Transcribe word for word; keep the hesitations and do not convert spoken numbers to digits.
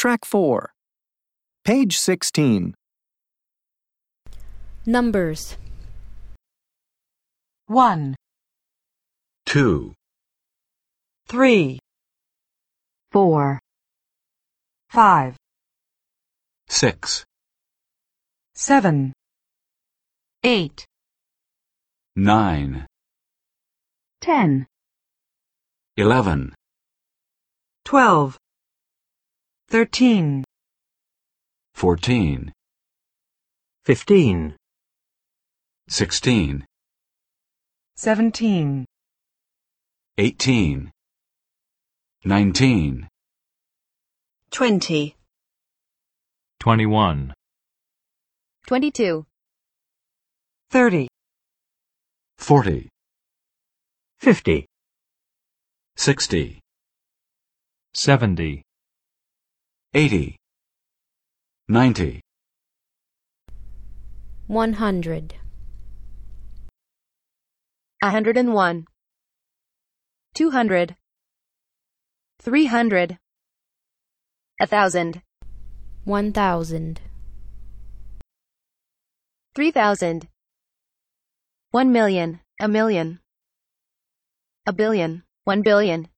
Track four. Page sixteen. Numbers. One, two, three, four, five, six, seven, eight, nine, ten, eleven, twelve, thirteen, fourteen, fifteen, sixteen, seventeen, eighteen, nineteen, twenty, twenty-one, Twenty-two. thirty, forty, fifty, sixty, seventy, eighty, ninety, One hundred. A hundred and one. Two hundred. Three hundred. A thousand. One thousand. Three thousand. One million. A million. A billion. One billion.